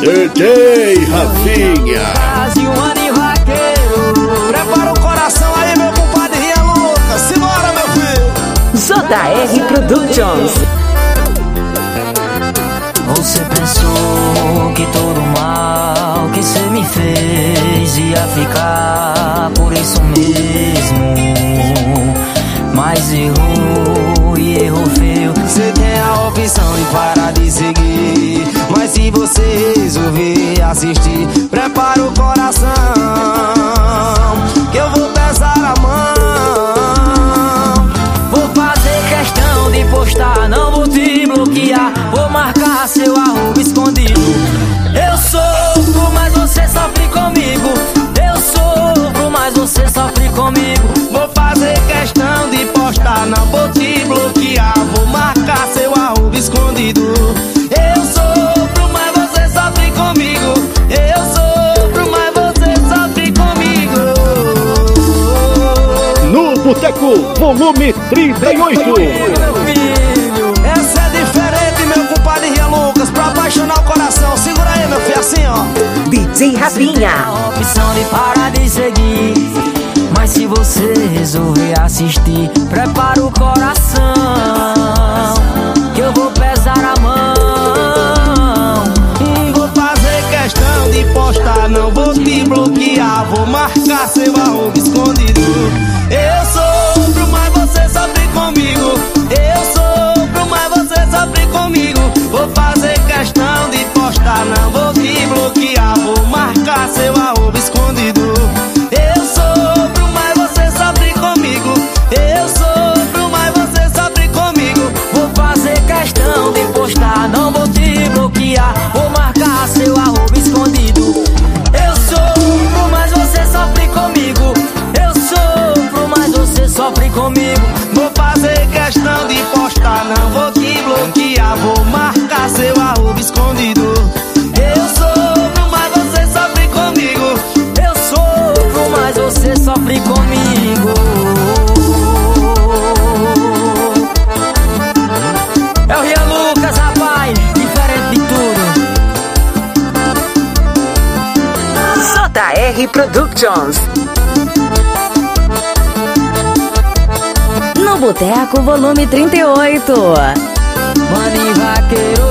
DJ Rafinha. Brasil, Maninho Vaqueiro. Prepara o coração aí, meu compadre Rian Lucas. Simbora, meu filho. JR Productions. Você pensou que todo mal que cê me fez ia ficar por isso mesmo, mas errou e errou feio. Você tem a opção de parar de seguir, mas se você resolver assistir, prepara o coração, que eu vou pesar a mão. Vou fazer questão de postar, não vou te bloquear, vou marcar seu arroba escondido. Eu sofro, mas você sofre comigo. Eu sofro, mas você sofre comigo. Vou fazer questão de postar, não vou te bloquear, vou marcar seu arroba escondido. Eu sofro, mas você sofre comigo. Eu sofro, mas você sofre comigo. No Boteco, volume 38. Meu filho, essa é diferente, meu compadre Rian Lucas, pra apaixonar o coração. Segura aí, meu filho, assim, ó. DJ Rafinha. A opção de parar de seguir, mas se você resolver assistir, prepara o coração, que eu vou pesar a mão. Vou fazer questão de postar, não vou te bloquear, vou marcar seu arroba escondido. Eu sofro, mas você sofre comigo. Eu sofro, mas você sofre comigo. Vou fazer questão de postar, não vou te bloquear, vou marcar seu arroba escondido. Eu sofro, mas você sofre comigo. Eu sofro, mas você sofre comigo. Vou fazer questão de postar, não vou te bloquear, vou marcar seu arroba escondido. Eu sofro, mas você sofre comigo. Eu sofro, mas você sofre comigo. Vou fazer questão de postar, não vou te bloquear, vou marcar seu arroba escondido. Eu sofro, mas você sofre comigo. Eu sofro, mas você sofre comigo. É o Rian Lucas, rapaz, diferente de tudo. JR Productions. No Boteco, volume 38. Maninho Vaqueiro.